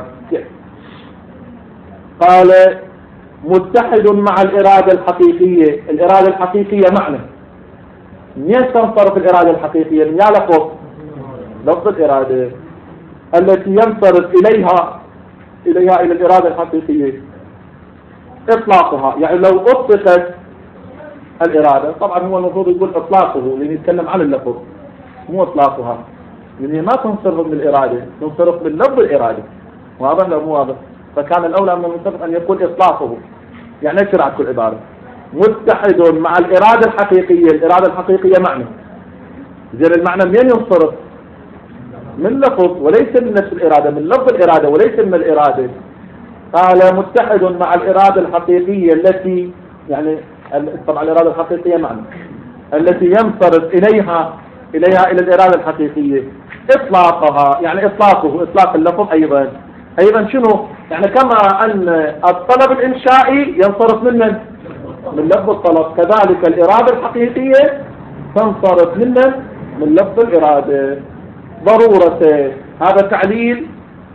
Speaker 1: قال متحد مع الإرادة الحقيقية. الإرادة الحقيقية معنى، من تنصرف الإرادة الحقيقية؟ من يعلق لفظ الإرادة التي ينصرف إليها إليها إلى الإرادة الحقيقية إطلاقها. يعني لو أطلقت الإرادة، طبعا هو المفروض يقول إطلاقه لأن يتكلم عن اللفظ مو إطلاقها، لأن ما تنصرف من الإرادة، تنصرف من لفظ الإرادة. واضح لو مو واضح؟ فكان الأولى من المنصرف أن يقول إطلاقه، يعني يشرع كل عبارة. متحد مع الإرادة الحقيقية. الإرادة الحقيقية معنى، زين المعنى منين ينصرف؟ من لفظ وليس من نفس الإرادة، من لفظ الإرادة وليس من الإرادة. قال متحد مع الإرادة الحقيقية التي، يعني طبعا الإرادة الحقيقية معنى التي ينصرف إليها إليها إلى الإرادة الحقيقية إطلاقها، يعني إطلاقه إطلاق اللفظ أيضا. أيضا شنو؟ يعني كما أن الطلب الإنشائي ينصرف من من؟ من لفظ الطلب، كذلك الإرادة الحقيقية تنصرف من من؟ من لفظ الإرادة. ضرورة هذا تعليل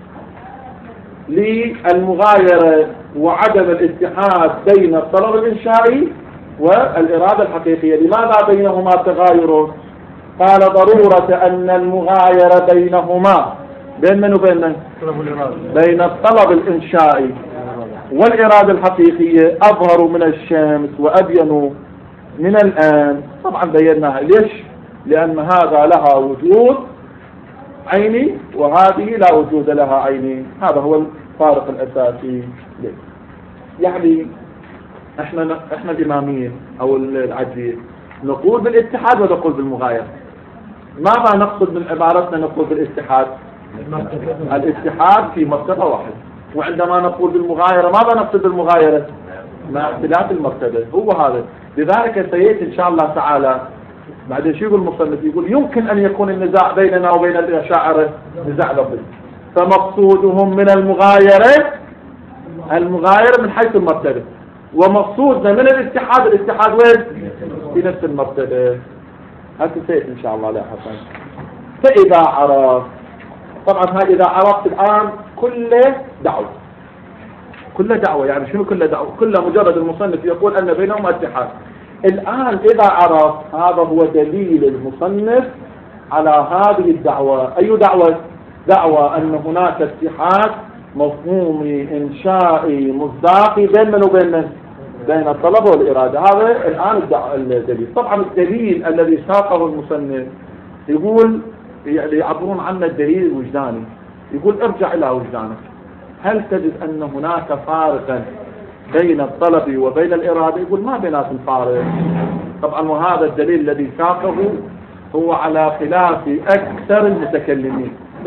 Speaker 1: للمغايرة وعدم الاتحاد بين الطلب الإنشائي والإرادة الحقيقية. لماذا بينهما تغاير؟ قال ضرورة أن المغايرة بينهما بين من وبين من؟ بين الطلب الإنشائي والإرادة الحقيقية أظهر من الشمس وأبين من الآن. طبعا بيناها. ليش؟ لأن هذا لها وجود عيني وهذه لا وجود لها عيني. هذا هو الفارق الأساسي. يعني احنا احنا الإمامية أو العدلية نقول بالاتحاد ونقول بالمغايرة. ماذا نقصد من عبارتنا نقول بالاتحاد؟ الاتحاد في مرتبة واحدة. وعندما نقول بالمغايرة ماذا نقصد بالمغايرة؟ مع اختلاف المرتبة. هو هذا. لذلك سيأتي إن شاء الله تعالى بعدين شو يقول المصنف؟ يقول يمكن أن يكون النزاع بيننا وبين الأشاعرة نزاع لفظي، فمقصودهم من المغايرة المغايرة من حيث المرتبة، ومقصودنا من الاتحاد الاتحاد وين؟ في نفس المرتبة. هذا سيأتي إن شاء الله لاحقا. فإذا عرف، طبعا هاي إذا عرفت الآن كله دعوة، كله دعوة. يعني شنو كله دعوة؟ كله مجرد المصنف يقول أن بينهما اتحاد. الآن إذا عرف، هذا هو دليل المصنف على هذه الدعوة. أي دعوة؟ دعوة أن هناك اتحاد مفهومي إنشائي مصداقي بين من وبين من؟ بين الطلب والإرادة. هذا الآن الدليل. طبعا الدليل الذي ساقه المصنف يقول، يعني يعبرون عنه الدليل الوجداني. يقول ارجع إلى وجدانك، هل تجد أن هناك فارقا بين الطلب وبين الإرادة؟ يقول ما بيناتهم فارق. طبعا وهذا الدليل الذي ساقه هو على خلاف أكثر المتكلمين.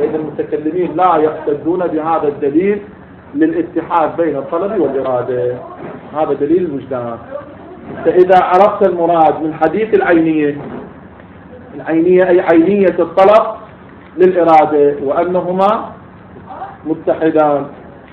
Speaker 1: بين المتكلمين لا يحتجون بهذا الدليل للاتحاد بين الطلب والإرادة، هذا دليل الوجدان. فإذا عرفت المراد من حديث العينية، العينية أي عينية الطلب للإرادة وأنهما متحدان،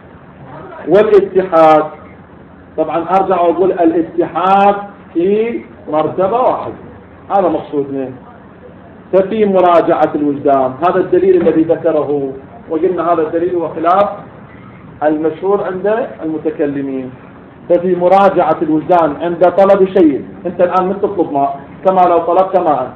Speaker 1: والاتحاد طبعا أرجع وأقول الاتحاد في مرتبة واحدة، هذا مقصودنا. ففي مراجعة الوجدان، هذا الدليل الذي ذكره، وقلنا هذا الدليل هو خلاف المشهور عند المتكلمين. ففي مراجعة الوجدان عند طلب شيء، أنت الآن من تطلب ماء كما لو طلبت ماء،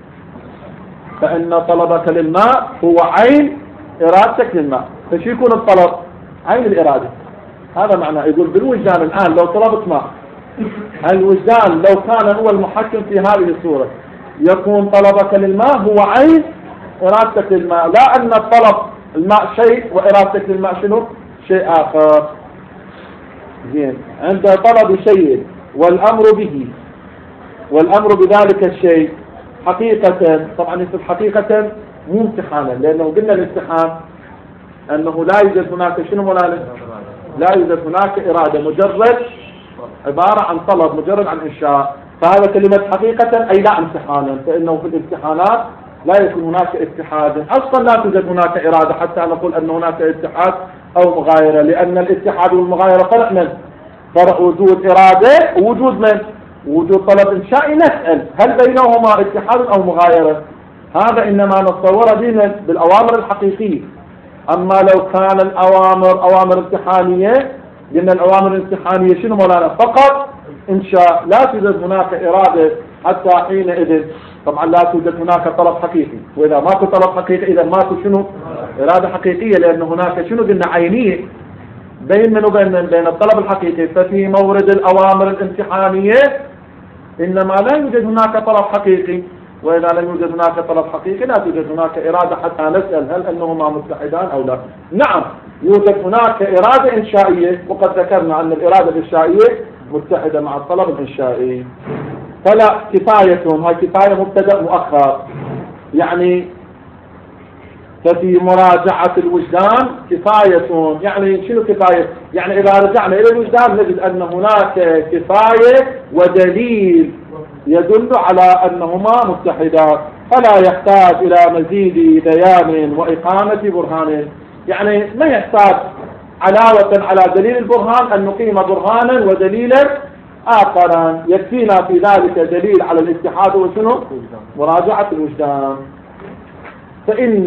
Speaker 1: فإن طلبك للماء هو عين إرادتك للماء، فشو يكون الطلب؟ عين الإرادة. هذا معناه يقول بالوجدان الآن لو طلبت ماء، الوجدان لو كان هو المحكم في هذه الصورة يكون طلبك للماء هو عين إرادتك للماء، لا أن الطلب الماء شيء وإرادتك للماء شنو؟ شيء آخر. زين، عند طلب شيء والأمر به، والأمر بذلك الشيء حقيقة، طبعا يصير حقيقة مو امتحانا، لأنه قلنا الامتحان أنه لا يوجد هناك شنو مولانا؟ لا يوجد هناك إرادة، مجرد عبارة عن طلب، مجرد عن إنشاء. فهذا كلمة حقيقة أي لا امتحانا، فإنه في الامتحانات لا يكون هناك اتحاد، أصلا لا توجد هناك إرادة حتى نقول أن هناك اتحاد أو مغايرة، لأن الاتحاد والمغايرة فرق من؟ فرق وجود إرادة ووجود من؟ وجود طلب إنشائي. نسأل هل بينهما اتحاد أو مغايرة؟ هذا إنما نتصور به بالأوامر الحقيقية. أما لو كان الأوامر أوامر امتحانية، لأن الأوامر الامتحانية شنو مولانا؟ فقط إنشاء، لا توجد هناك إرادة حتى حينئذ طبعا لا توجد هناك طلب حقيقي، وإذا ماكو طلب حقيقي إذا ماكو شنو؟ إرادة حقيقية، لأن هناك شنو قلنا؟ عينية بين من وبين من؟ بين الطلب الحقيقي. ففي مورد الأوامر الامتحانية إنما لا يوجد هناك طلب حقيقي، وإذا لم يوجد هناك طلب حقيقي لا توجد هناك إرادة حتى نسأل هل أنهما متحدان أو لا. نعم يوجد هناك إرادة إنشائية، وقد ذكرنا أن الإرادة الإنشائية متحدة مع الطلب الإنشائي. فلا كفاية، هاي كفاية مبتدأ مؤخر، يعني ففي مراجعة الوجدان كفاية. يعني شنو كفاية؟ يعني إذا رجعنا إلى الوجدان نجد أن هناك كفاية ودليل يدل على أنهما متحدان، فلا يحتاج إلى مزيد بيان وإقامة برهان. يعني ما يحتاج علاوة على دليل البرهان أن نقيم برهانا ودليلا آخرا، يكفينا في ذلك دليل على الاتحاد وشنو؟ مراجعة الوجدان. فإن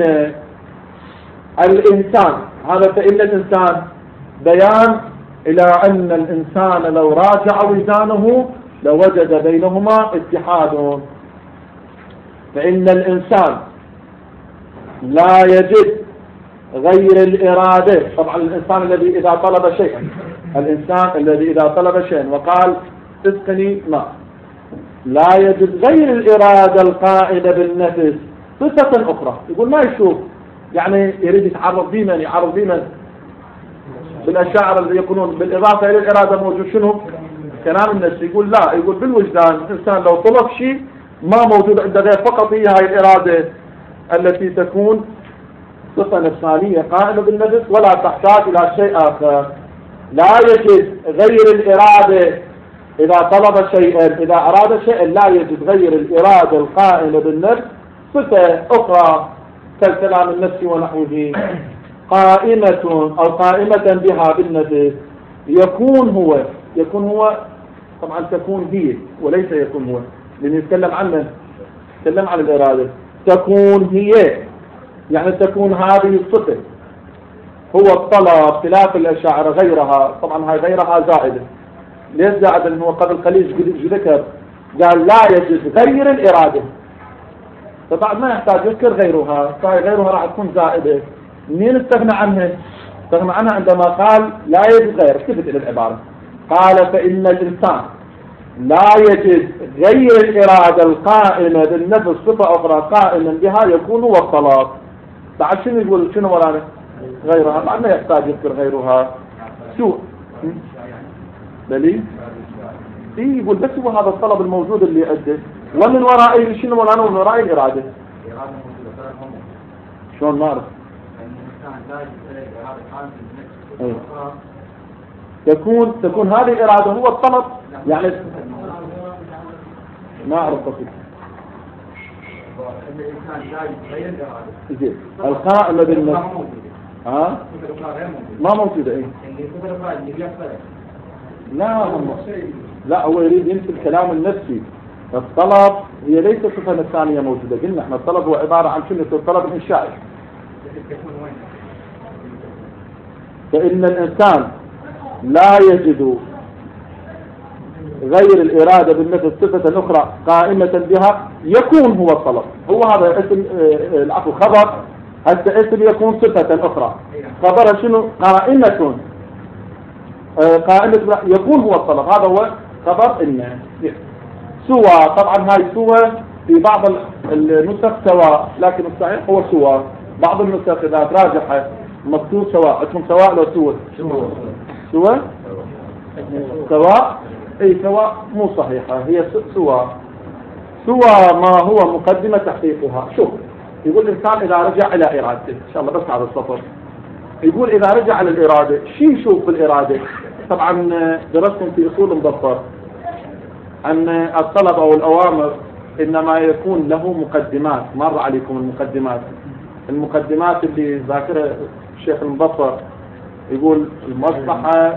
Speaker 1: الإنسان، هذا فإن الإنسان بيان إلى أن الإنسان لو راجع وجدانه لوجد بينهما اتحاد. فإن الإنسان لا يجد غير الإرادة، طبعا الإنسان الذي إذا طلب شيئا، الإنسان الذي إذا طلب شيئا وقال اسقني ماء، لا يجد غير الإرادة القائمة بالنفس صفة أخرى. يقول ما يشوف، يعني يريد يتعرض بمن؟ يعرض بمن؟ بالأشاعرة اللي يكونون بالإضافة إلى الإرادة موجود شنو؟ كلام النفس. يقول لا، يقول بالوجدان. الإنسان لو طلب شيء ما موجود عنده غير فقط هي هاي الإرادة التي تكون صفة نفسانية قائمة بالنفس ولا تحتاج إلى شيء آخر. لا يجد غير الإرادة إذا طلب شيئا، إذا أراد شيئا لا يجد غير الإرادة القائمة بالنفس صفة أخرى كالكلام النفسي ونحوه قائمة أو قائمة بها بالنفس. يكون هو، يكون هو طبعا تكون هي وليس يكون هو، لأن يتكلم عنه، يتكلم عن الإرادة. تكون هي يعني تكون هذه الصفة، هو الطلب خلاف الأشاعرة غيرها. طبعا هاي غيرها زائدة. ليش زائدة؟ لأنه قبل قليل ذكر قال لا يجد غير الإرادة، فبعد ما يحتاج يذكر غيرها، فهي غيرها راح تكون زائدة. منين استغنى عنها؟ استغنى عنها عندما قال لا يجد غير، كتبت إلى العبارة قال فإن الإنسان لا يجد غير الإرادة القائمة بالنفس صفة أخرى قائما بها يكون هو الطلب. بعد شنو يقول؟ شنو ورانا؟ غيرها، بعد ما يحتاج يذكر غيرها. شو دليل؟ إيه يقول بس هو هذا الطلب الموجود اللي عنده، ومن ورائه شنو ورانا؟ ومن وراء الإرادة. شلون نعرف؟ تكون تكون هذه الإرادة هو الطلب يعني ما أعرف تفصيل. القائمة بالنفس ها ما موجودة إيه لا لا هو يريد ينسي الكلام النفسي. الطلب هي ليست صفة نفسانية موجودة. قلنا احنا الطلب هو عبارة عن شنو؟ الطلب الإنشائي. فإن الإنسان لا يجد غير الإرادة بالنفس صفة أخرى قائمة بها يكون هو الطلب. هو هذا اسم العفو خبر. هذا اسم يكون صفة أخرى. خبر شنو؟ قائمة قائمة يكون هو الطلب. هذا هو خبر إن سوى. طبعا هاي سوى في بعض النسخ سواء لكن الصحيح هو سوى. بعض النسخ إذا تراجح مكتوب سواء. اسم سواء لو سوى سوى سواء اي سواء مو صحيحة. هي سوى سوى ما هو مقدمة تحقيقها. شوف يقول الإنسان إذا رجع إلى إرادته إن شاء الله بس على السطر. يقول إذا رجع إلى الإرادة شي يشوف بالإرادة. طبعا درستم في أصول مظفر أن الطلب أو الأوامر إنما يكون له مقدمات. مر عليكم المقدمات. المقدمات اللي ذاكرها الشيخ المظفر يقول المصلحة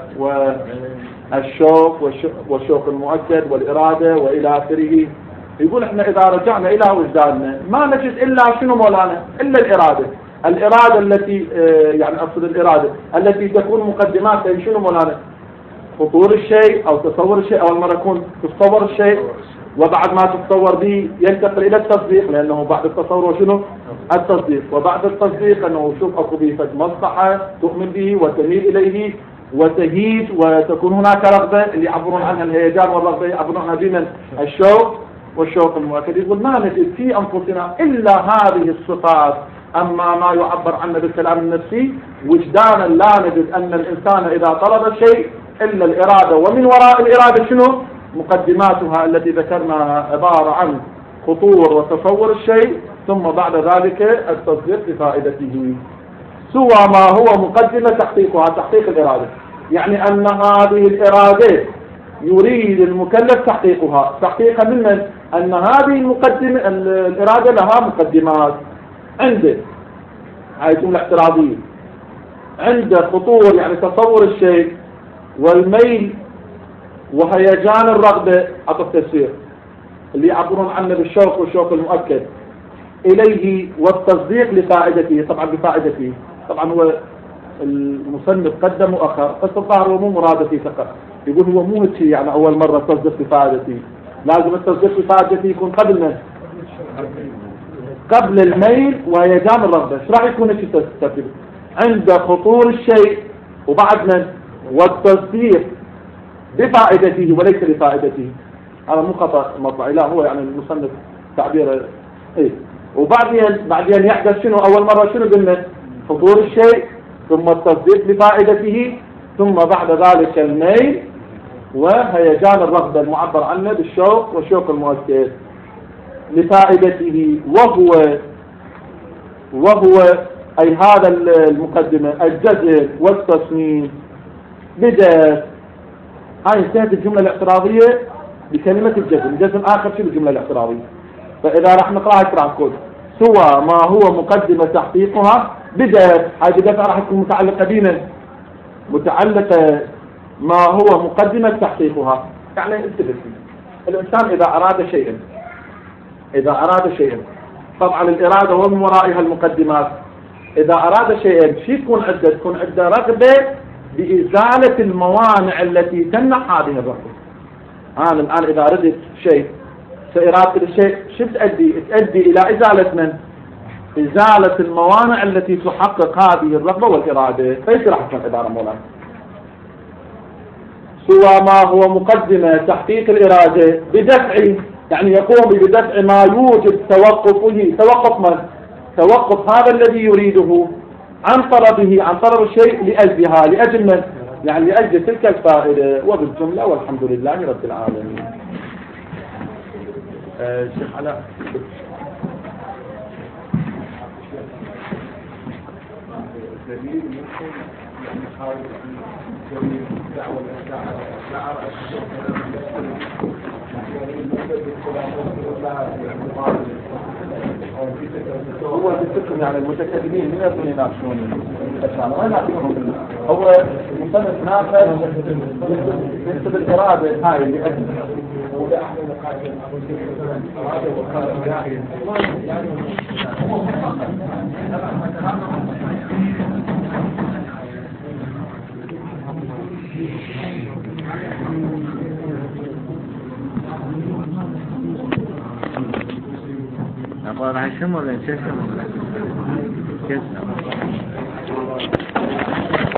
Speaker 1: والشوق والشوق المؤكد والإرادة وإلى آخره. يقول احنا إذا رجعنا إلى وجداننا ما نجد إلا شنو مولانا؟ إلا الإرادة. الإرادة التي يعني أصل الإرادة التي تكون مقدماتها شنو مولانا؟ خطور الشيء أو تصور الشيء. أول مرة يكون تصور الشيء وبعد ما تتصور به ينتقل إلى التصديق لأنه بعد التصور شنو؟ التصديق. وبعد التصديق أنه شوف أكو به مصلحة تؤمن به وتميل إليه وتهيج وتكون هناك رغبة اللي يعبرون عنها الهيجان والرغبة يعبرون عنها من الشوق والشوق المؤكد. يقول ما نجد في أنفسنا إلا هذه الصفات. أما ما يعبر عنه بالكلام النفسي وجدانا لا نجد أن الإنسان إذا طلب شيء إلا الإرادة. ومن وراء الإرادة شنو؟ مقدماتها التي ذكرناها عبارة عن خطور وتصور الشيء ثم بعد ذلك التصديق بفائدته. سوى ما هو مقدمة تحقيقها تحقيق الإرادة. يعني أن هذه الإرادة يريد المكلف تحقيقها. تحقيقها من من؟ أن هذه المقدمة الإرادة لها مقدمات. عنده هاي جملة اعتراضية. عنده خطور يعني تصور الشيء والميل وهيجان الرغبة عطى التفسير اللي يعبرون عنه بالشوق والشوق المؤكد إليه والتصديق لفائدته. طبعا بفائدته طبعا هو المصنف قدم وأخر بس الظاهر هو مو مرادتي فقط. يقول هو مو هيك يعني أول مرة تصديق بفائدته. لازم التصديق بفائدته يكون قبل من؟ قبل الميل وهيجان الرغبة. ايش راح يكون هيك الترتيب؟ عند خطور الشيء وبعد من؟ والتصديق بفائدته وليس لفائدته. هذا مو خطأ مطلعي لا هو يعني المصنف تعبيره ايه. وبعدين بعدين يحدث شنو؟ أول مرة شنو قلنا؟ حضور الشيء ثم التصديق بفائدته ثم بعد ذلك الميل وهيجان الرغبة المعبر عنه بالشوق والشوق المؤكد لفائدته. وهو وهو أي هذا المقدمة الجزم والتصميم بدأت. هاي انتهت الجملة الاعتراضية بكلمة الجزم. الجزم آخر شيء بالجملة الاعتراضية. فإذا راح نقرأها يقرأ كود سوى ما هو مقدمة تحقيقها بدأت. هاي بدأت راح تكون متعلقة بنا متعلقة ما هو مقدمة تحقيقها. يعني انتبه الإنسان إذا أراد شيئا إذا أراد شيئا طبعا الإرادة ومن ورائها المقدمات. إذا أراد شيئا شي تكون عدة؟ تكون عدة رغبة بإزالة الموانع التي تمنع هذه الرغبة. أنا الآن إذا أردت شيء سإرادة الشيء شو تؤدي؟ تؤدي إلى إزالة من؟ إزالة الموانع التي تحقق هذه الرغبة والإرادة. فإيش راح تكون عبارة مولانا؟ سوى ما هو مقدمة تحقيق الإرادة بدفع يعني يقوم بدفع ما يوجد توقفه. توقف من؟ توقف هذا الذي يريده عن طلبه عن طلب الشيء لأجلها. لأجل من؟ يعني لأجل تلك الفائدة. وبالجملة والحمد لله رب العالمين. آه شيخ علاء دليل يمكن يعني يحاول أن يسوي دعوة الشعر هو بفكر يعني المتكلمين من يبدو يناقشون الأشعار ما يناقشون هو مصنف ناقش نسبة الإرادة هاي اللي أجل وده أحد نقاش الإرادة وقال الداعية
Speaker 2: أقول هشام ولا شو شو؟